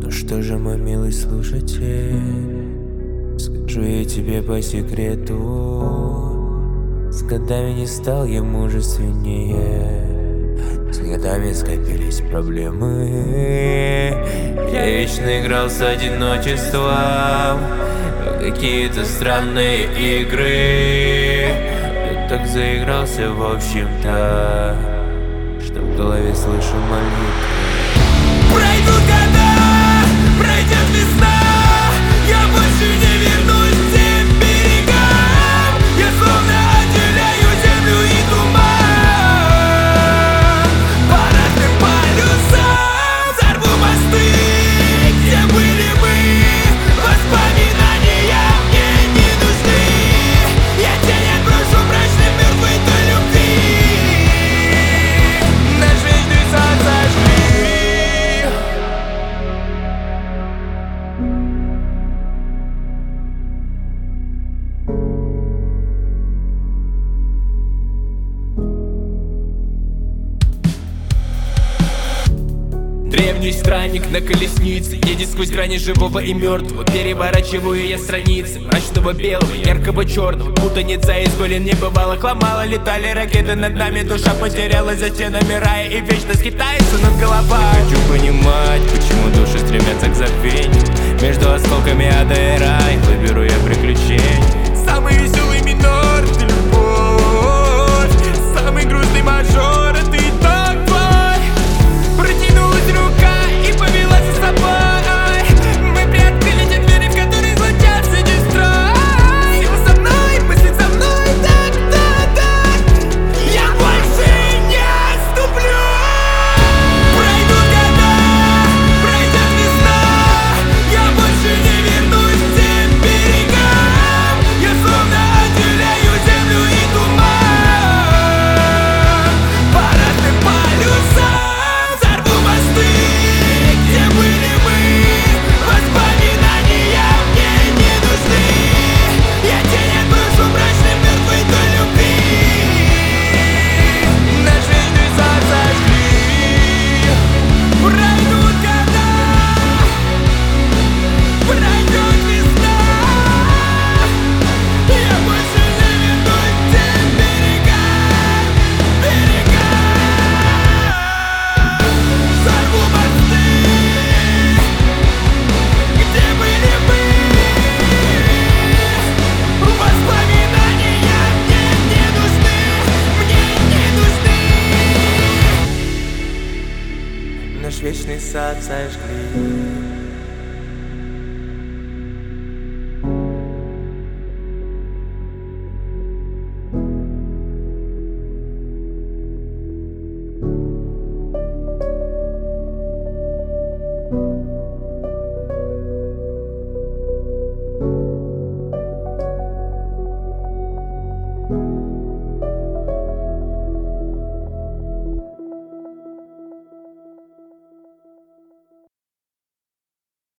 Ну что же, мой милый слушатель, скажу я тебе по секрету, с годами не стал я мужественнее, с годами скопились проблемы. Я вечно играл с одиночеством в какие-то странные игры. Я так заигрался, в общем-то, что в голове слышу молитвы. Пройдут года, пройдет весна, я больше не вернусь к тем берегам. Я словно отделяю землю и туман. По разным полюсам взорву мосты, где были мы. Воспоминания мне не нужны. Я тень отброшу мрачной мертвой той любви. Наш вечный сон сожгли. Древний странник на колеснице едет сквозь грани живого и мертвого. Переворачиваю я страницы мрачного белого, яркого черного. Путаница из голен не бывало, ломала, летали ракеты над нами. Душа потерялась за стенами рая и вечно скитается над головой. Хочу понимать, почему души стремятся к забвению. Между осколками ада и рай выберу я приключения. Самый веселый минор — это любовь. Самый грустный мажор — это и так твой. Протянулась рука и повела за собой. Мы приоткрыли те двери, в которые излучался дестрой. Сила со мной, мысли со мной, так. Я больше не отступлю. Пройдут года, пройдет весна, я больше не вернусь к тем берегам. Я словно отделяю землю и туман. По разным полюсам взорву мосты, где были мы. Воспоминания мне не нужны. Я тень отброшу мрачной мертвой той любви. Наш вечный сон сожгли. Пройдут года, пройдет весна, я больше не вернусь к тем берегам. Взорву мосты, где были мы. Воспоминания мне не нужны. Наш вечный сад сожгли.